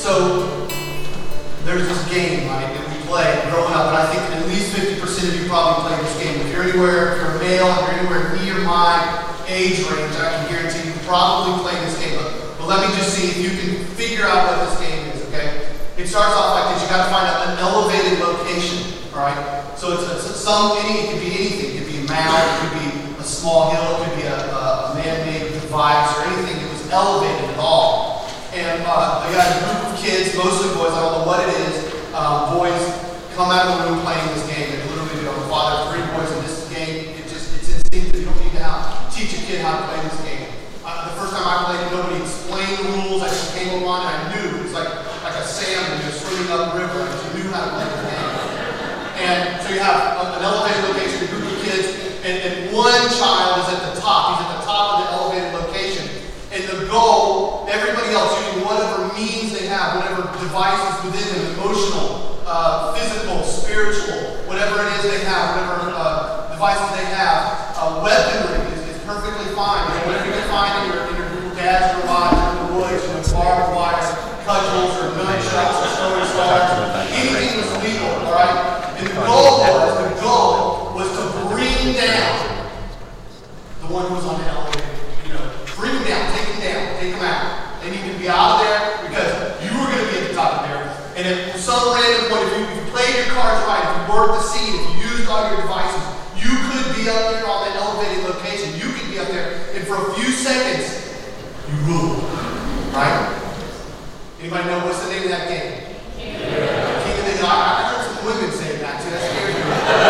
So there's this game, right, that we play growing up, and I think at least 50% of you probably play this game. If you're anywhere, if you're a male, if you're anywhere near my age range, I can guarantee you probably play this game. But let me just see if you can figure out what this game is, okay? It starts off like this. You got to find an elevated location, all right? So it could be anything. It could be a mound, it could be a small hill, it could be a man-made device or anything that was elevated at all. And I got a group of kids, mostly boys, I don't know what it is. Boys come out of the room playing this game. They literally do. I'm a father of 3 boys in this game. It's instinctive. You don't need to teach a kid how to play this game. The first time I played it, nobody explained the rules. I just came along and I knew. It was like a salmon swimming up the river. I just knew how to play the game. And so you have an elevated location, a group of kids, and one child is at the top. He's at the top of the elevated location. And the goal, everybody else using whatever means they have, whatever devices within them, emotional, physical, spiritual, whatever it is they have, whatever devices they have, weaponry is perfectly fine. You know, whatever you can find in your dad's garage or in the woods, barbed wire, cudgels or nunchucks or throwing stars, anything was legal, all right? And the goal was to bring down the one who was on the elevator. You know, bring him down, take him out. They need to be out of there because you were going to be at the top of there. And at some random point, if you played your cards right, if you worked the seed, if you used all your devices, you could be up there on that elevated location. You could be up there, and for a few seconds, you rule. Right? Anybody know what's the name of that game? Yeah. King of the Hill. I heard some women say that too. That scares me.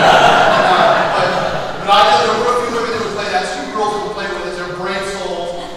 But I know there were a few women that would play that. Some girls that would play with it. They're brave souls.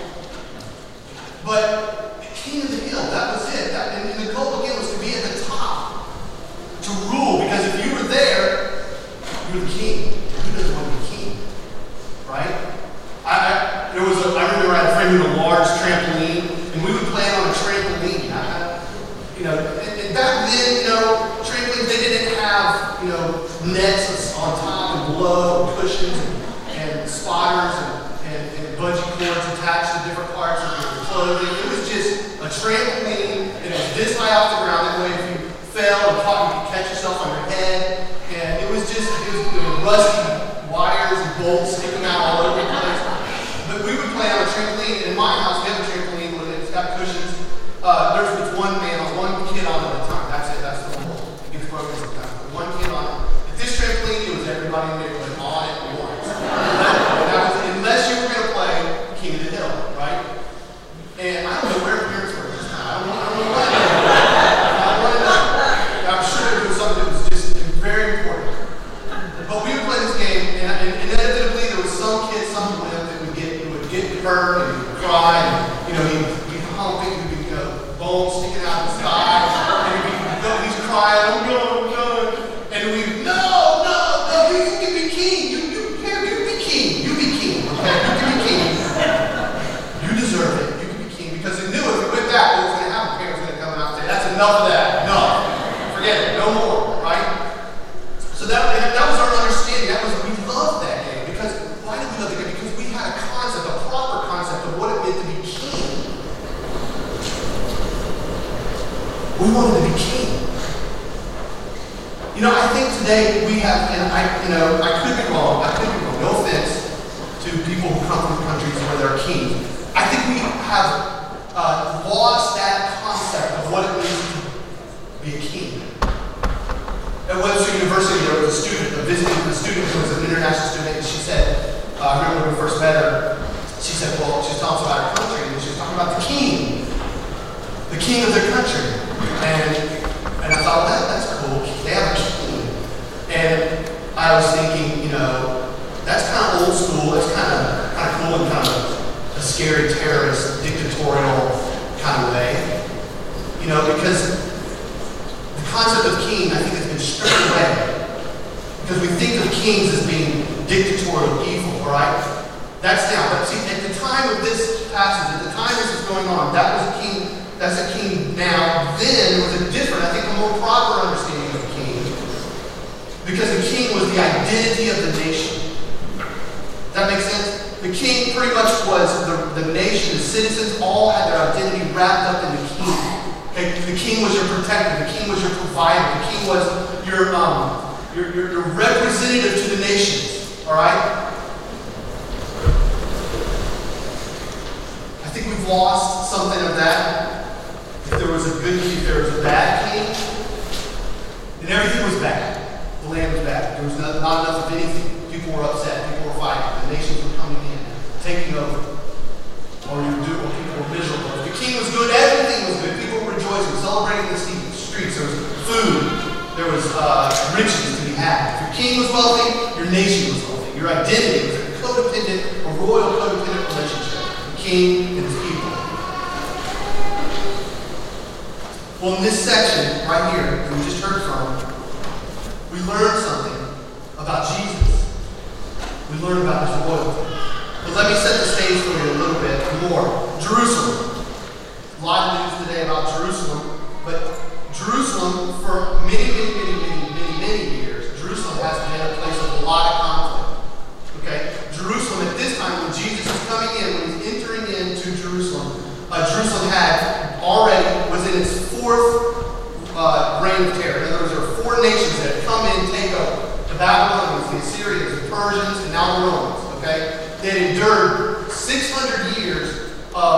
But King of the Hill, that was it. And the goal again was to be at the top, to rule. Because if you were there, you were the king. Who doesn't want to be king? Right? I remember I had a friend who had a large trampoline, and we would play it on a trampoline. And back then, trampolines, they didn't have, nets on top and below, and cushions and spotters and bungee cords attached to different parts of your clothing. It was just a trampoline, and it was this high off the ground. That way, if you fell and caught, you could catch yourself on your head. And it was rusty wires and bolts sticking out all over the place. But we would play on a trampoline. In my house, we have a trampoline with it. It's got cushions. There's one kid on it at a time. That's it. That's the whole. It gets broken sometimes. One kid on it. At this trampoline, it was everybody in the neighborhood on it at once. Unless you were going to play King of the Hill, right? And I don't know where parents were this time. I don't know what. I want to know. I'm sure it was something that was just very important. But we would play this game, and inevitably there was some kid somewhere that would get hurt and he'd cry, and he'd be humping, he'd be bones sticking out of his thighs, and he's crying, I'm going. And we, no, you can be king. You be king. You be king. Okay, you can be king. You deserve it. You can be king because they knew if we went back, what was going to happen? Parents were going to come out and say, that's enough of that. Enough. Forget it. No more. Right? So that was our understanding. We loved that game because why did we love the game? Because we had a proper concept of what it meant to be king. We wanted to be king. I think today we have, and I could be wrong. No offense to people who come from countries where there are kings. I think we have lost that concept of what it means to be a king. At Webster University, there was a student who was an international student, and she said, I remember when we first met her, she said, well, she was talking about her country, and she was talking about the king of their country. And I thought, that's cool. They have a king. And I was thinking, that's kind of old school. That's kind of cool in kind of a scary terrorist, dictatorial kind of way. Because the concept of king, I think, has been stripped away. Because we think of kings as being dictatorial, evil, all right? That's now. But see, at the time of this passage, at the time this is going on, that was a king. That's a king now. Then it was a different, I think, a more proper understanding of a king. Because the king was the identity of the nation. Does that make sense? The king pretty much was the nation. The citizens all had their identity wrapped up in the king. Okay? The king king was your protector. The king was your provider. The king was your representative to the nations. All right? I think we've lost something of that. If there was a good king, if there was a bad king, then everything was bad. The land was bad. There was not enough of anything. People were upset. People were fighting. The nations were coming in, taking over. Or people were miserable. If the king was good, everything was good. People were rejoicing, celebrating the streets. There was food. There was riches to be had. If your king was wealthy, your nation was wealthy. Your identity was a codependent, a royal codependent relationship. The king and his people. Well, in this section right here that we just heard from, we learn something about Jesus. We learn about his royalty. But let me set the stage for you a little bit more. Jerusalem. A lot of news today about Jerusalem, but Jerusalem, for many years, Jerusalem has been a place of a lot of conflict. Okay? Jerusalem, at this time, when Jesus is coming in, when he's entering into Jerusalem, Jerusalem was in its fourth reign of terror. In other words, there were four nations that had come in and take over. The Babylonians, the Assyrians, the Persians, and now the Romans. Okay? They had endured 600 years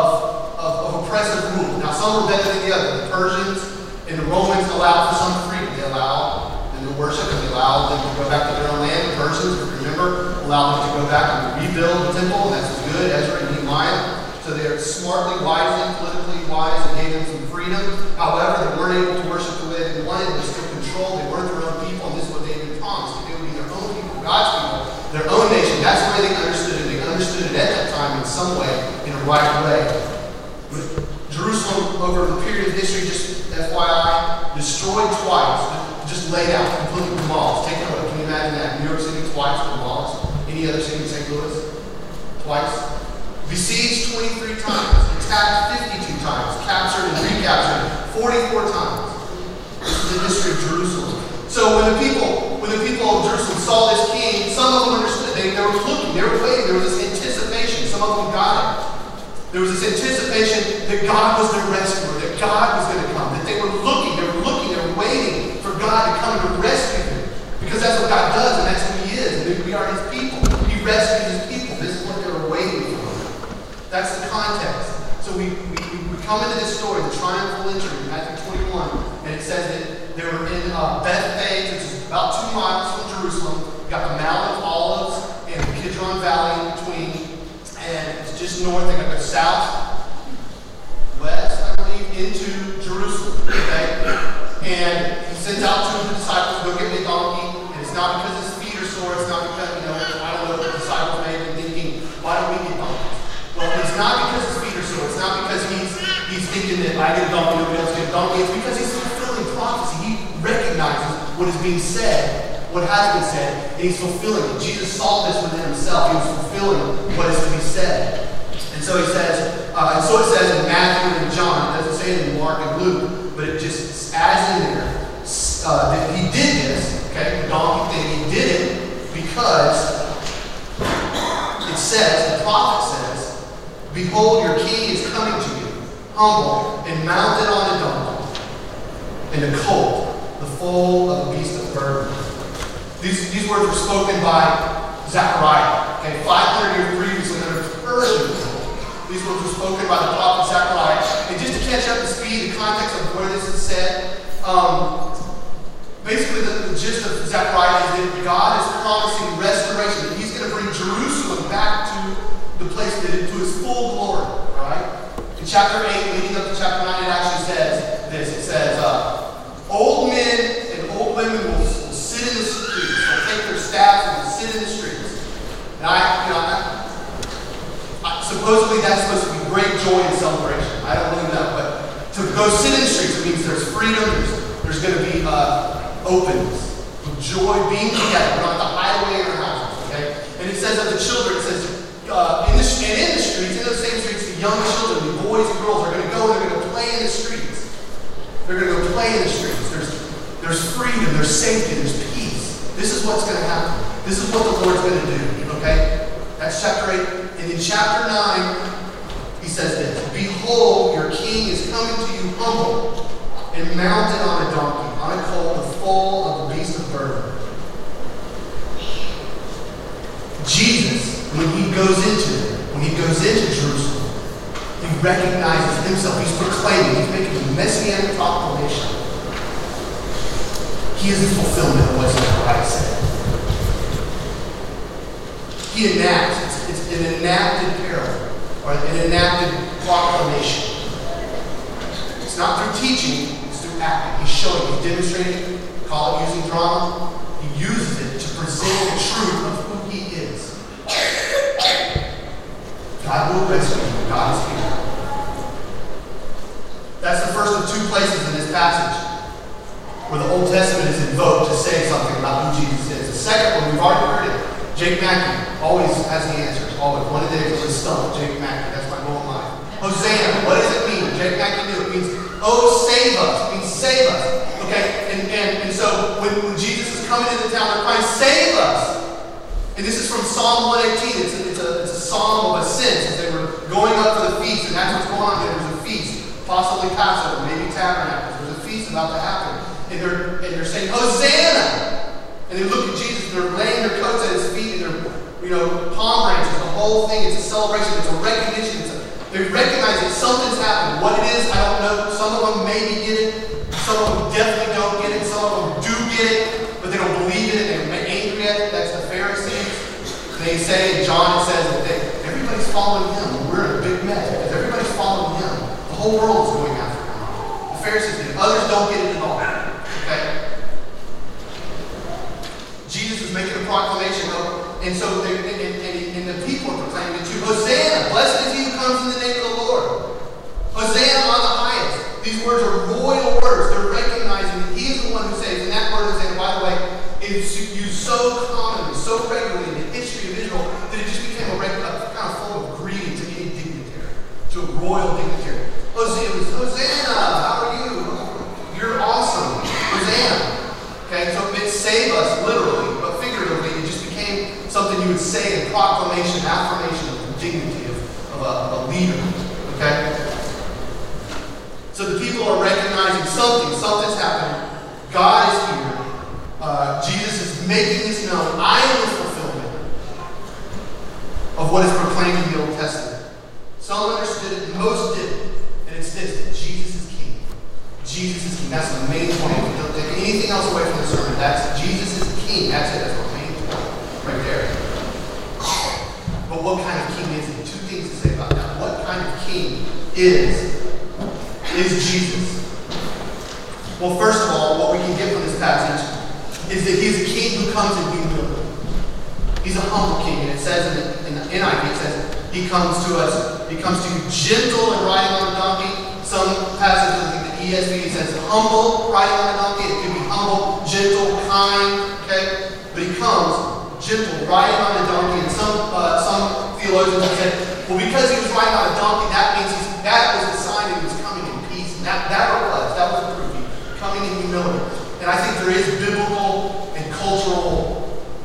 of oppressive rule. Now, some were better than the other. The Persians and the Romans allowed for some freedom. They allowed them to worship, and they allowed them to go back to their own land. The Persians, if you remember, allowed them to go back and rebuild the temple, and that's good. Ezra and Nehemiah. So they're smartly, wisely, politically wise, and gave them some freedom. However, they weren't able to worship the way they wanted. They still controlled. They weren't their own people, and this is what they had been promised. They would be their own people, God's people, their own nation. That's the way they understood it. They understood it at that time in some way, in a right way. But Jerusalem, over the period of history, just FYI, destroyed twice. Just laid out, completely demolished. Taken over. Can you imagine that? New York City twice demolished. Any other city in St. Louis? Twice. Besieged 23 times, attacked 52 times, captured and recaptured 44 times. This is the history of Jerusalem. So when the people of Jerusalem saw this king, some of them understood. They were looking, they were waiting. There was this anticipation. Some of them got it. There was this anticipation that God was their rescuer, that God was going to come, that they were looking, they were waiting for God to come and rescue them. Because that's what God does, and that's who he is. And we are his people. He rescues his people. This is what they were waiting for. That's the context. So we come into this story, the triumphal entry in Matthew 21, and it says that they were in Bethphage, which is about 2 miles from Jerusalem. You got the Mount of Olives and the Kidron Valley in between, and it's just north. They got to go south, west, I believe, into Jerusalem. Okay? And he sends out 2 of the disciples to go get me a donkey, and it's not because his feet are sore, it's not because, I don't know what the disciples may have been thinking, why don't we get donkeys? Well, it's not because his feet are sore. It's not because he's thinking that I get a donkey, nobody else get a donkey. It's because he's fulfilling prophecy. He recognizes what is being said, what has been said, and he's fulfilling it. Jesus saw this within himself. He was fulfilling what is to be said. And so he says, and so it says in Matthew and John. It doesn't say it in Mark and Luke, but it just adds in there that he did this, okay, the donkey thing. He did it because it says, the prophet says, behold, your king is coming to you, humble and mounted on a donkey, and a colt, the foal of a beast of burden. These words were spoken by Zechariah. Okay, 500 years previously under Persian rule. These words were spoken by the prophet Zechariah. And just to catch up to speed, the context of where this is said, basically the gist of Zechariah is that God is promising restoration, that he's going to bring Jerusalem back to the place that to his full glory. All right? In chapter 8, leading up to chapter 9, it actually says this. It says, old men and old women will sit in the streets. They'll take their staffs and they'll sit in the streets. And supposedly that's supposed to be great joy and celebration. I don't really know, but to go sit in the streets, it means there's freedom. There's going to be openness, joy, being together. We're not the hideaway in our houses. Okay? And it says of the children, it says. In the streets, in those same streets, the young children, the boys and girls are going to go and they're going to play in the streets. They're going to go play in the streets. There's freedom, there's safety, there's peace. This is what's going to happen. This is what the Lord's going to do. Okay? That's chapter 8. And in chapter 9, he says this. Behold, your king is coming to you humble and mounted on a donkey, on a colt, the foal of the beast of burden. Jesus, when he goes into Jerusalem, he recognizes himself. He's proclaiming. He's making a messianic proclamation. He is the fulfillment of what Zechariah said. He enacts. It's an enacted parable, or an enacted proclamation. It's not through teaching, it's through acting. He's showing, he's demonstrating, call it using drama. He uses it to present the truth of who he is. God will rescue you. God is here. That's the first of two places in this passage where the Old Testament is invoked to say something about who Jesus is. The second one, we've already heard it. Jake Mackey always has the answers. Always. One of the days was stumped. Jake Mackey. That's my goal in life. Hosanna. What does it mean? Jake Mackey knew. It means, oh, save us. It means save us. Okay? And so when Jesus is coming into town, they're crying, save us. And this is from Psalm 118. It's a psalm of ascent as they were going up for the feast. And that's what's going on here. There's a feast. Possibly Passover. Maybe Tabernacles. There's a feast about to happen. And they're saying, Hosanna. And they look at Jesus, and they're laying their coats at his feet, and they're, palm branches, the whole thing. It's a celebration, it's a recognition. They recognize that something's happened. What it is, I don't know. Some of them maybe get it. Some of them definitely don't get it. Some of them do get it, but they don't believe it, and they're angry at it. That's the Pharisees. They say, in John, it says that everybody's following him, and we're in a big mess, because everybody's following him. The whole world is going after him. The Pharisees get it. Others don't get it at all. Okay? Jesus is making a proclamation, and so and the people are proclaiming it too. Hosanna! Blessed is he who comes in the name of the Lord. Hosanna on the highest. These words are royal words. They're recognizing that he is the one who saves. And that word, Hosanna, by the way, is used so commonly, so regularly in the history of Israel that it just became a kind of form of greeting to any dignitary, to a royal dignitary. Hosanna! How are you? You're awesome. Hosanna! Okay, so it meant save us, literally, but figuratively, it just became something you would say in proclamation, affirmation of the dignity of a leader. Okay? So the people are recognizing something's happening. God is here. Jesus is making this known. I am the fulfillment of what is proclaimed in the Old Testament. Some understood it, most didn't. And it's this, that Jesus is king. Jesus is king. That's the main point. If you don't take anything else away from the sermon, that's Jesus is king. That's it. That's the main point right there. But what kind of king is he? Two things to say about that. What kind of king is Jesus? Well, first of all, what we can get from this passage is that he's a king who comes in humility. He's a humble king. And it says in the NIV, it says, he comes to you gentle and riding on a donkey. Some passages, like the ESV, says humble, riding on a donkey. It can be humble, gentle, kind, okay? But he comes gentle, riding on a donkey. And some theologians have said, well, because he was riding on a donkey, that means that was the sign that he was coming in peace. And that was the proof. Coming in humility. And I think there is biblical and cultural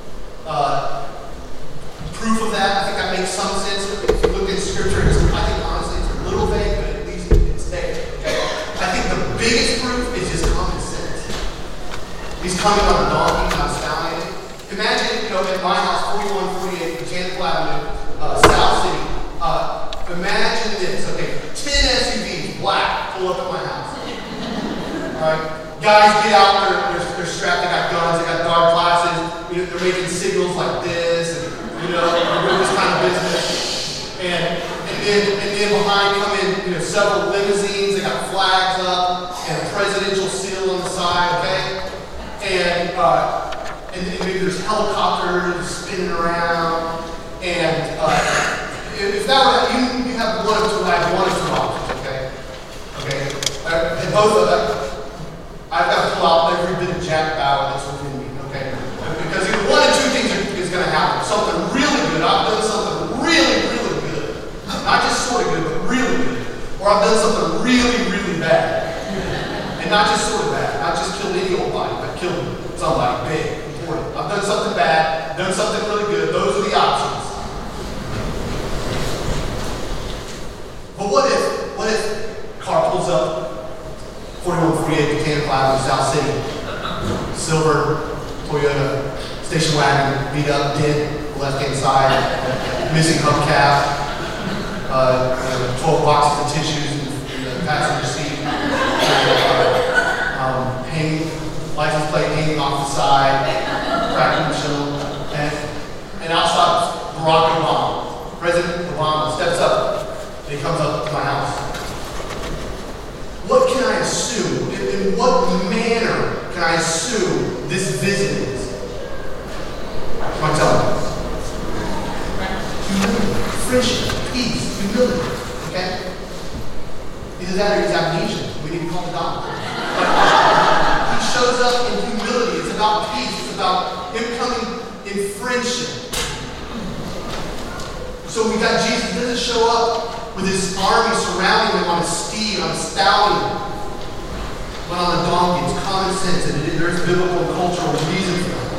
proof of that. I think that makes some sense. If you look at Scripture, I think honestly it's a little vague, but at least it's there. Okay? I think the biggest proof is just common sense. He's coming on a donkey, not a stallion. Imagine, at my house, 4148 Botanical Avenue, South City. Imagine this. Okay, 10 SUVs, black, pull up at my house. Alright? Guys get out, they're strapped, they got guns, they got dark glasses, they're making signals like this, and they're doing this kind of business. And then behind come in several limousines, they got flags up and a presidential seal on the side, okay? And maybe there's helicopters spinning around. And if that were you have one of two, I have one of two options, okay? Okay? And both of them. I've got to pull out every bit of Jack Bauer that's within me, okay? Because either one of two things is going to happen. Something really good. I've done something really, really good. Not just sort of good, but really good. Or I've done something really, really bad. And not just sort of bad. Not just killed any old body, but killed somebody big, important. I've done something bad, done something really good. Those are the options. But what if car pulls up, 4148 Mechanical Avenue, South City. Silver Toyota station wagon, beat up, dead, left-hand side, missing hubcap, 12 boxes of tissues in the passenger seat, hanging, license plate hanging off the side, cracked windshield, and out stops Barack Obama. President Obama steps up, and he comes up to my house. What can I assume? In what manner can I assume this visit is? Come on, tell me. Humility, friendship, peace, humility. Okay? Either that or he's amnesia. We need to call the doctor. He shows up in humility. It's about peace. It's about him coming in friendship. So we got Jesus. He doesn't show up with his army surrounding him on a steed, on a stallion, but on a donkey. It's common sense, and there's biblical and cultural reason for that.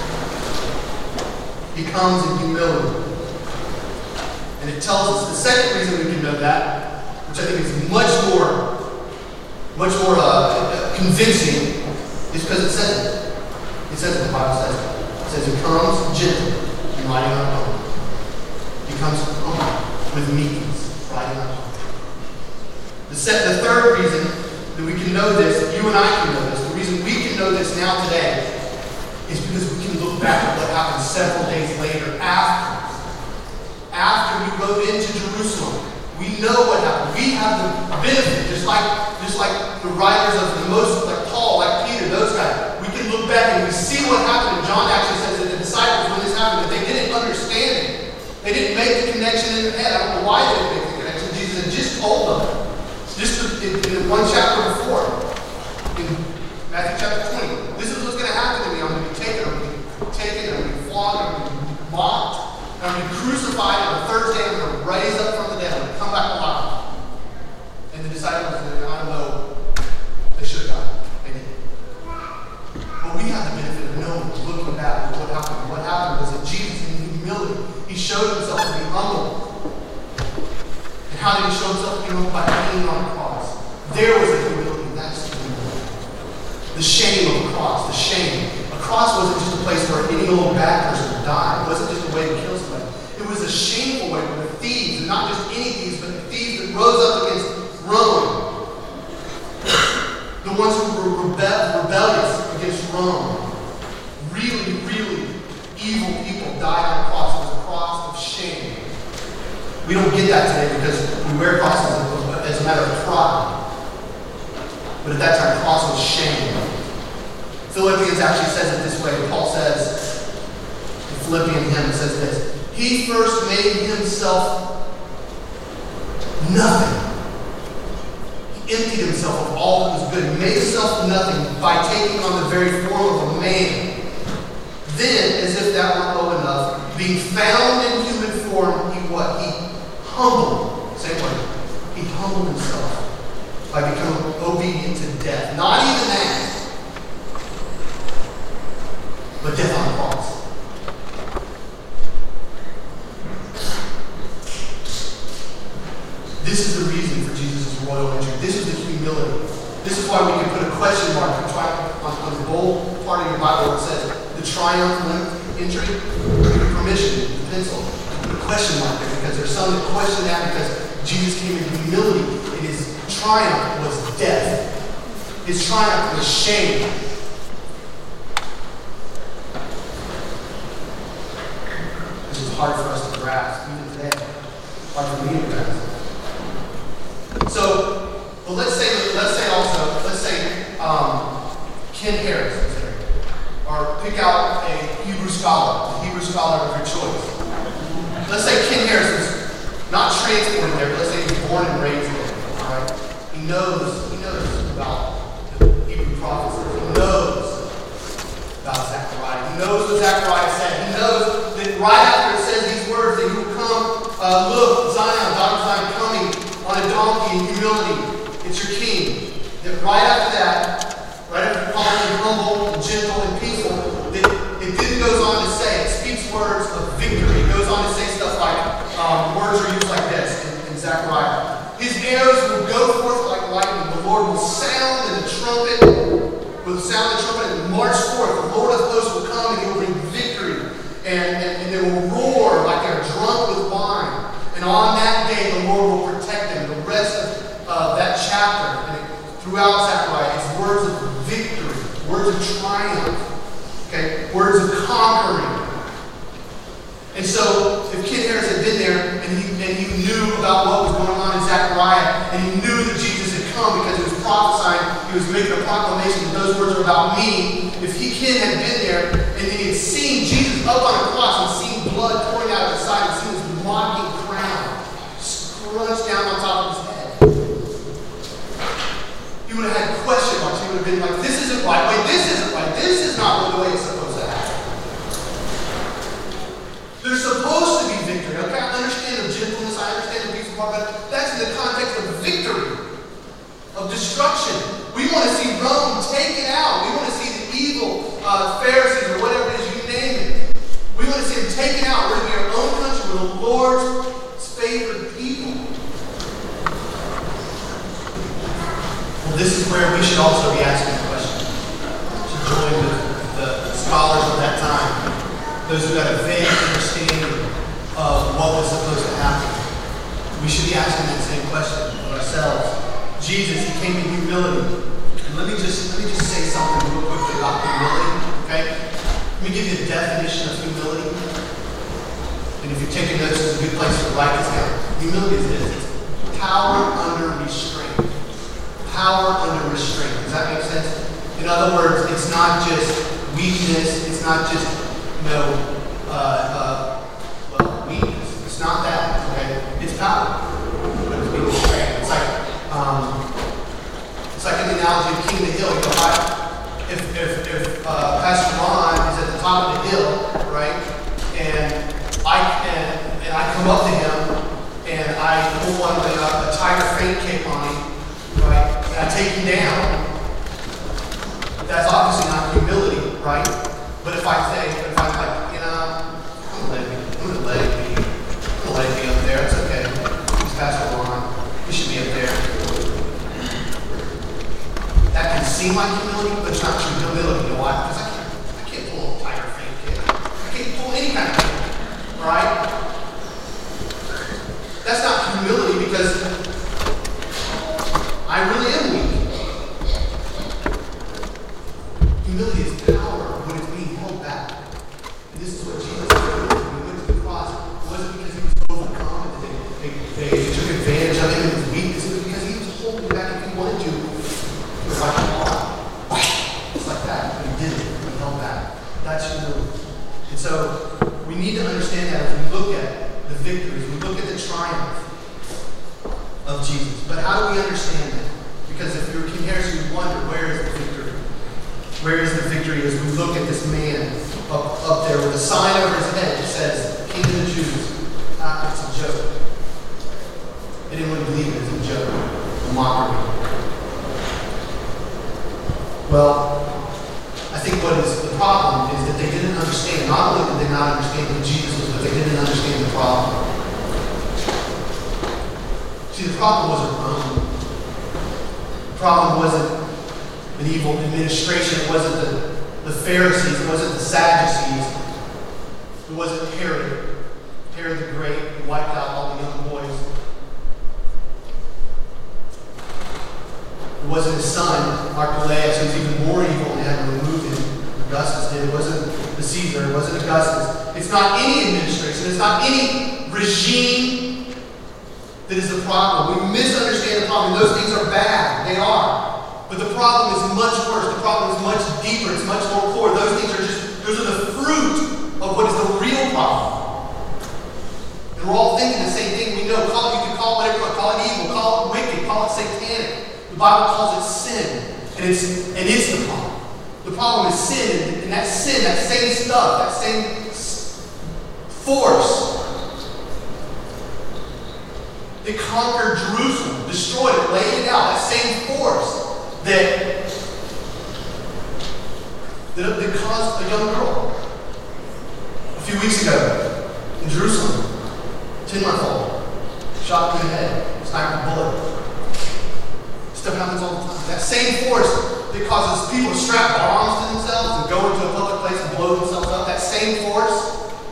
He comes in humility. And it tells us the second reason we can know that, which I think is much more convincing, is because it says it. It says it, the Bible says it. It says he comes gentle and riding on a donkey. He comes humble with meekness, riding on a donkey. The third reason that we can know this, you and I can know this, the reason we can know this now today, is because we can look back at what happened several days later after we rode into Jerusalem. We know what happened. We have the benefit, just like the writers of the most, like Paul, like Peter, those guys. We can look back and we see what happened. And John actually says that the disciples, when this happened, that they didn't understand it. They didn't make the connection in their head. I don't know why they didn't make the connection. Jesus had just told them. Just in one chapter before, in Matthew chapter 20. This is what's going to happen to me. I'm going to be taken, I'm going to be flogged, I'm going to be mocked, I'm going to be crucified, and on the third day I'm going to raise up from the dead, I'm going to come back alive. And the disciples, I don't know, they should have died. They didn't. But we have the benefit of knowing, looking back at what happened. What happened was that Jesus, in humility, he showed himself to be humble. And how did he show himself to be humble? By hanging on the cross. There was a humility. That's the humility. The shame of the cross. The shame. A cross wasn't just a place where any old bad person would die. It wasn't just a way to kill somebody. It was a shameful way where the thieves, and not just any thieves, but the thieves that rose up against Rome. The ones who were rebellious against Rome. Really, really evil people died on the cross. It was a cross of shame. We don't get that today because we wear crosses as a matter of pride. But at that time, the cross was shame. Philippians actually says it this way. Paul says, in Philippian hymn, it says this: he first made himself nothing. He emptied himself of all that was good. He made himself nothing by taking on the very form of a man. Then, as if that weren't low enough, being found in human form, he humbled. Same word. He humbled himself by becoming obedient to death. Not even that, but death on the cross. This is the reason for Jesus' royal entry. This is the humility. This is why we can put a question mark on the bold part of your Bible where it says the triumphant entry, permission, the pencil. Put a question mark there because there's some that question that because Jesus came in humility and his triumph was death. His triumph was shame. This is hard for us to grasp, even today. Hard for me to grasp. So, well, let's say Ken Harris is there. Or pick out a Hebrew scholar of your choice. Let's say Ken Harris is not transported there, but let's say he's born and raised there. All right? He knows about the Hebrew prophets. He knows about Zechariah. He knows what Zechariah said. He knows that right after it says these words, that he will come, look, Zion, daughter Zion, coming on a donkey in humility. It's your king. That right after that, right after calling him humble, and gentle, and peaceful, it then goes on to say, it speaks words of victory. It goes on to say stuff like, words are used like this in Zechariah. His arrows will go forth like lightning. The Lord will sound in the trumpet. will sound the trumpet and march forth. The Lord of hosts will come and he will bring victory. And they will roar like they're drunk with wine. And on that day, the Lord will protect them. The rest of that chapter, and throughout Zechariah, is words of victory, words of triumph, okay, words of conquering. And so, if Ken Harris had been there and he knew about what was going on in Zechariah, and he knew that Jesus had come because he was prophesying, he was making a proclamation that those words are about me. If Ken had been there and he had seen Jesus up on a cross and seen blood pouring out of his side and seen his mocking crown scrunched down on top of his head, he would have had question marks. He would have been like, this isn't right. Wait, this isn't right. This is not the way it's supposed to happen. There's supposed to be victory. Okay, I understand the gentleness, I understand the peace of heart, but that's in the context of victory, of destruction. We want to see Rome taken out. We want to see the evil Pharisees or whatever it is, you name it. We want to see them taken out. We're going to be our own country. We're the Lord's favored people. Well, this is where we should also be asking a question. To join with the scholars of that time, those who had a vague understanding of what was supposed to happen. We should be asking that same question of ourselves. Jesus, he came in humility. And let me just say something real quickly about humility, okay? Let me give you the definition of humility. And if you're taking notes, it's a good place to write this down. Humility is this. It's power under restraint. Power under restraint. Does that make sense? In other words, it's not just weakness. It's not just, weakness. It's not that, okay? It's power. But it's being restrained. It's like an analogy of King of the Hill. You know, if Pastor Ron is at the top of the hill, right, and I come up to him and I pull one of a tiger faint cape on him, right, and I take him down, that's obviously not humility, right? But if I'm like, I'm gonna let it be up there. It's okay. He's Pastor Ron. He should be up there. That can seem like humility, but it's not true humility. You know why? Because I can't pull a tiger faint kid. I can't pull any kind of thing. Right? That's not humility because I really am weak. Humility is power when it's being held back. And this is what Jesus did when he went to the cross. It wasn't because he was overcome and they took advantage of him and his weakness. It was because he was holding back if he wanted to. It was like a law. It's like that. But he did it. He held back. That's humility. And so we need to understand that as we look at the victories, we look at the triumph of Jesus. But how do we understand that? Because if you're King Harris, you wonder, where is the victory? Where is the victory as we look at this man up there with a sign over his head that says, King of the Jews? It's a joke. Anyone believe it? It's a joke. A mockery. Well, I think what is the problem is that they didn't understand. Not only did they not understand who Jesus was, but they didn't understand the problem. See, the problem wasn't Rome. The problem wasn't an evil administration. It wasn't the Pharisees. It wasn't the Sadducees. It wasn't Herod. Herod the Great who wiped out all the young boys. It wasn't his son, Archelaus, who was even more evil and had to remove him. Augustus did. It wasn't the Caesar. It wasn't Augustus. It's not any administration. It's not any regime that is the problem. We misunderstand the problem. Those things are bad. They are. But the problem is much worse. The problem is much deeper. It's much more core. Those things are those are the fruit of what is the real problem. And we're all thinking the same thing. We know. You can call it whatever you want. Call it evil. Call it wicked. Call it satanic. The Bible calls it sin. And it's the problem. The problem is sin. And that sin, that same stuff, that same force, it conquered Jerusalem, destroyed it, laid it out. That same force that caused a young girl a few weeks ago in Jerusalem, 10-month-old, shot through the head, sniped a bullet. Stuff happens all the time. That same force that causes people to strap bombs to themselves and go into a public place and blow themselves up, that same force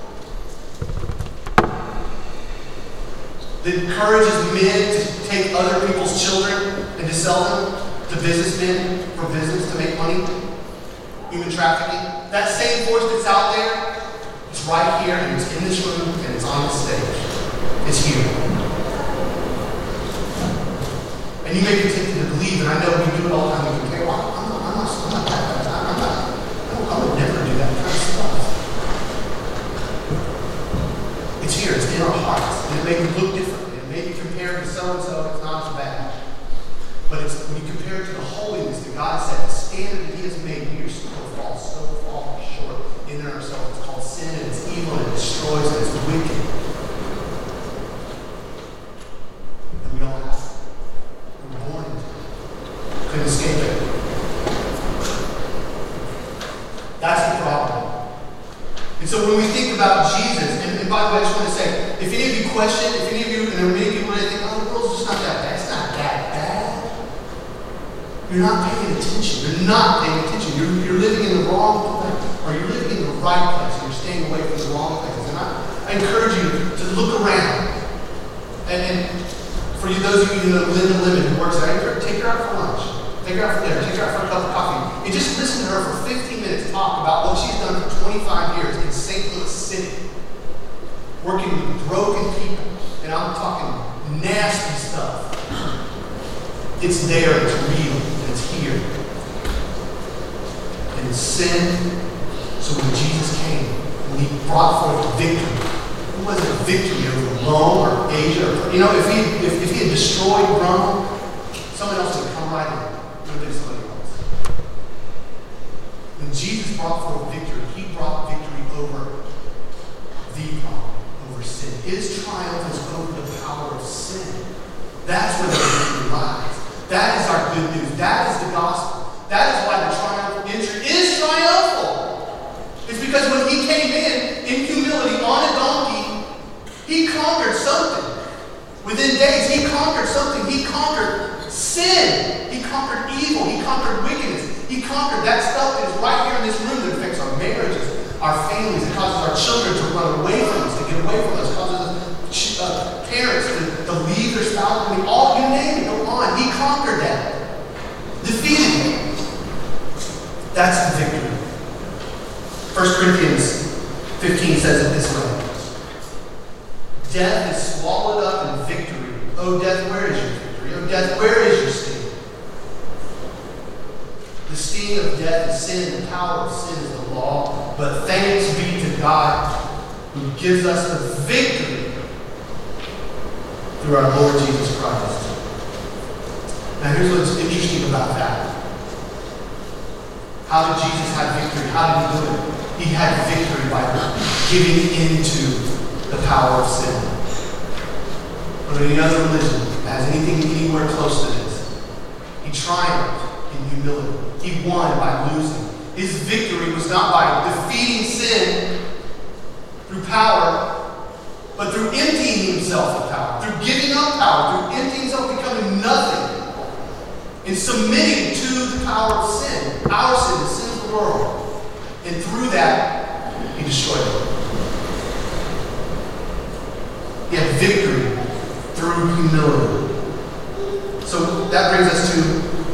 that encourages men to take other people's children and to sell them to businessmen for business to make money, human trafficking, that same force that's out there, it's right here and it's in this room and it's on the stage. It's here. And you may be tempted to believe, and I know we do it all the time. We can say, well, I'm not that bad. I would never do that kind of stuff. It's here. It's in our hearts. And it may look differently. It may be compared to so-and-so. It's not as bad. But it's when you compare it to the holiness that God set, the standard that He has made, we are still fall so far short in ourselves. It's called sin, and it's evil, and it destroys, and it's wicked. And we don't have it. We're born into it. Couldn't escape it. That's the problem. And so when we think about Jesus, and by the way, I just want to say, if any of you question, if any of you, and there are many people that think, oh, the world's just not that bad. It's not that bad. You're not paying attention. You're not paying attention. You're living in the wrong place, or you're living in the right place, and you're staying away from the wrong places. And I encourage you to look around. And for you, those of you who know Linda Lemon, who works there, take her out for lunch. Take her out for dinner. Take her out for a cup of coffee. And just listen to her for 15 minutes talk about what she's done for 25 years in St. Louis City. Working with broken people. And I'm talking nasty stuff. It's there, it's real, and it's here. And it's sin. So when Jesus came, when He brought forth victory, it wasn't a victory over Rome or Asia. If he had destroyed Rome, someone else would come right in. It would have been somebody else. When Jesus brought forth victory, He brought victory over the problem, over sin. His triumph is over the power of sin. That's where the victory lies. That is our good news. That is the gospel. That is why the triumphal entry is triumphal. It's because when He came in humility on a donkey, He conquered something. Within days, He conquered something. He conquered sin. He conquered evil. He conquered wickedness. He conquered that stuff that is right here in this room that affects our marriages, our families. It causes our children to run away from us, to get away from us. It causes parents to leave their spouse. All you name it, go on. He conquered that. Defeated it. That's the victory. 1 Corinthians 15 says it this way. Death is swallowed up in victory. Oh, death, where is your victory? Oh, death, where is your sting? The sting of death is sin. The power of sin is the law. But thanks be to God who gives us the victory through our Lord Jesus Christ. Now here's what's interesting about that. How did Jesus have victory? How did He do it? He had victory by giving into the power of sin. But any other religion that has anything anywhere close to this, He triumphed in humility. He won by losing. His victory was not by defeating sin through power, but through emptying Himself of power, through giving up power, through emptying Himself, becoming nothing, and submitting to the power of sin, our sin, the sin of the world. And through that, He destroyed it. He had victory through humility. So that brings us to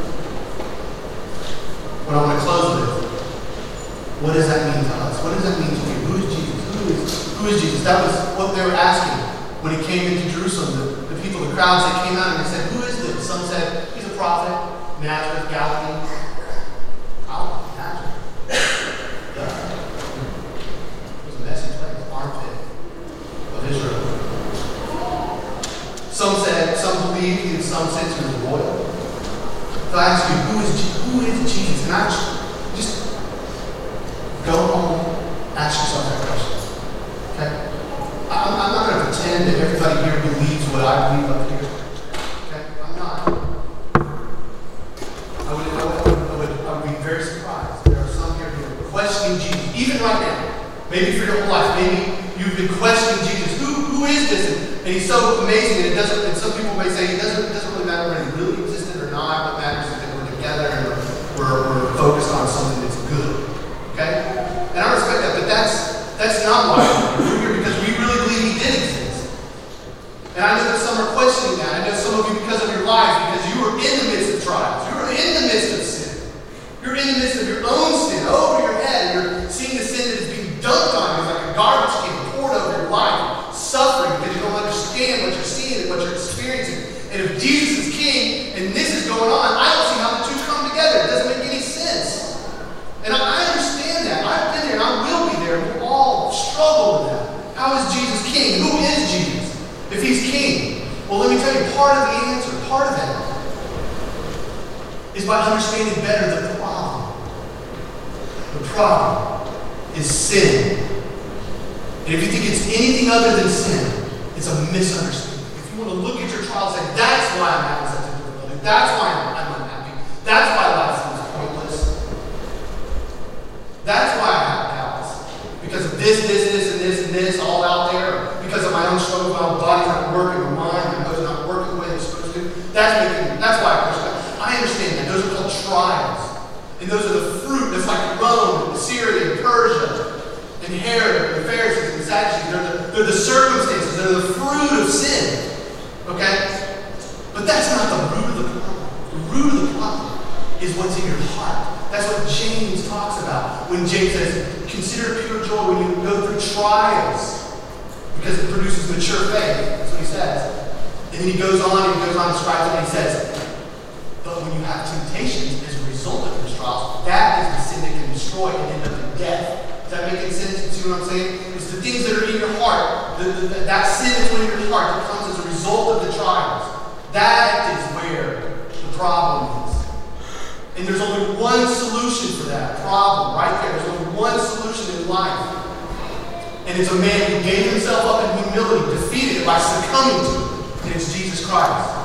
what I want to close with. What does that mean to us? What does that mean to you? Who is Jesus? Who is Jesus? That was what they were asking when He came into Jerusalem. The people, the crowds that came out and they said, who is this? Some said, He's a prophet, Nazareth, Galilee. Oh, Nazareth. Yeah. It was a messy place, armpit of Israel. Some believed, in some sense, He was royal. So I ask you, who is Jesus? And I just go home, ask yourself that question. Okay? I'm not going to pretend that everybody here believes what I believe up here. Okay? I'm not. I would be very surprised. There are some here who are questioning Jesus, even right now. Maybe for your whole life. Maybe you've been questioning Jesus. Who is this? And He's so amazing, and it doesn't. And some people may say it doesn't really matter whether He really existed or not. What matters is that we're together and we're we're focused on something that's good. Okay? And I respect that, but that's not why we're here, because we really believe he did exist. And I know that some are questioning that. I know some of you, because of your lives, because you were in the midst of trials. You were in the midst of sin. You're in the midst of your own sin over your head. You're seeing the sin that is being dumped on you like a garbage can poured over your life. Suffering because you don't understand what you're seeing and what you're experiencing. And if Jesus is king and this is going on, I don't see how the two come together. It doesn't make any sense. And I understand that. I've been there and I will be there. We all struggle with that. How is Jesus king? Who is Jesus? If he's king, well, let me tell you, part of the answer, part of that, is by understanding better the problem. The problem is sin. And if you think it's anything other than sin, it's a misunderstanding. If you want to look at your trial and say, that's why I'm having such a difficulty, that's why I'm unhappy, that's why life seems pointless, that's why I have doubts, because of this, and this, all out there, because of my own struggle, my own body not working, my mind, my emotions not working the way it's supposed to, that's why I push back. I understand that. Those are called trials. And those are the fruit. That's like Rome, and Syria, and Persia, and Herod, and the Pharisees, and the Sadducees. They're the circumstances. They're the fruit of sin. Okay? But that's not the root of the problem. The root of the problem is what's in your heart. That's what James talks about when James says, consider it pure joy when you go through trials, because it produces mature faith. That's what he says. And then he goes on and describes it, and he says, but when you have temptations as a result of those trials, that is the sin that can destroy and end up in death. Does that make any sense? You see what I'm saying? It's the things that are in your heart, that sin that's in your heart that comes as a result of the trials. That is where the problem is. And there's only one solution for that problem right there. There's only one solution in life. And it's a man who gave himself up in humility, defeated it by succumbing to it. And it's Jesus Christ.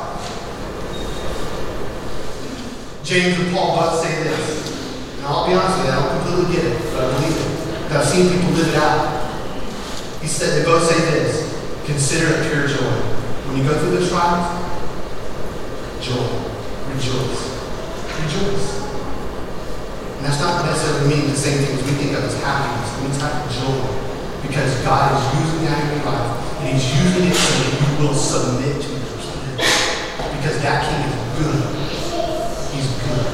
James and Paul both say this. And I'll be honest with you, I don't completely get it, but I believe it. I've seen people live it out. They both say this. Consider it pure joy. When you go through those trials, joy. Rejoice. Rejoice. And that's not necessarily meaning the same thing as we think of as happiness. It means having joy. Because God is using that in your life. And he's using it so that you will submit to the king. Because that king is good. He's good.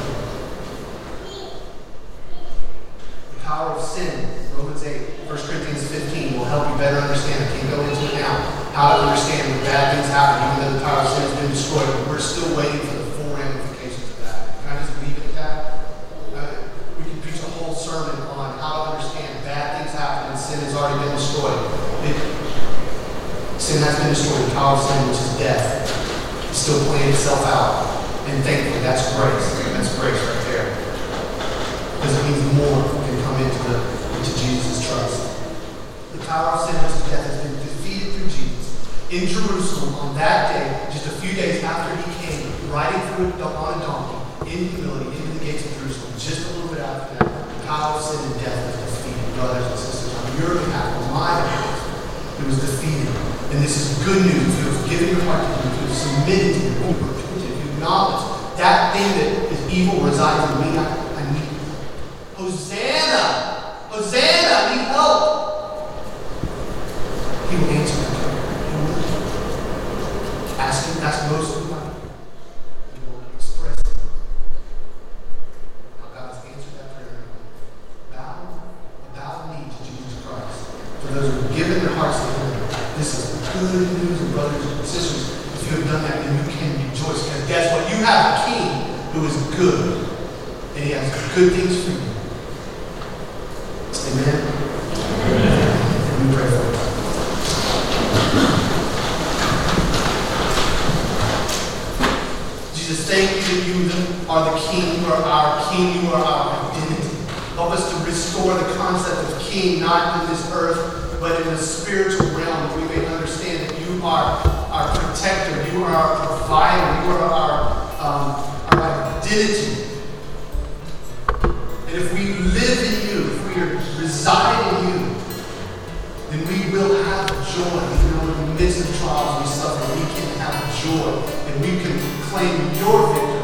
The power of sin, Romans 8, 1 Corinthians 15, will help you better understand. I can't go into it now. How to understand when bad things happen, even though the power of sin has been destroyed. But we're still waiting for the full ramifications of that. Can I just leave it at that? We can preach a whole sermon on how to understand bad things happen and sin has already been destroyed. Sin has been destroyed. The power of sin, which is death, is still playing itself out. And thankfully, that's grace. That's grace right there. Because it means more can come into Jesus' trust. The power of sin, which is death, has been defeated through Jesus. In Jerusalem, on that day, just a few days after he came, riding through on a donkey, in humility, into the gates of Jerusalem, just a little bit after that, the power of sin and death was defeated. Brothers and sisters, on your behalf, on my behalf, it was defeated. And this is good news. If you have given your heart to him, if you have submitted to him, if you repented, if you acknowledge that thing that is evil resides in me, I need Hosanna! Hosanna! I need help! He will answer that prayer. He will. Ask most of the time. He will express how God has answered that prayer. Bow knee to Jesus Christ. For those who have given their hearts to him, this is good news, and brothers and sisters. If you have done that, then you can rejoice. Because guess what? You have a king who is good. And he has good things for you. Amen? Amen. And we pray for it. Jesus, thank you that you are the king. You are our king. You are our identity. Help us to restore the concept of king, not in this earth, but in the spiritual realm, that we may understand that you are our protector, you are our provider, you are our identity. And if we live in you, if we reside in you, then we will have joy. Even though in the midst of trials we suffer, we can have joy, and we can claim your victory.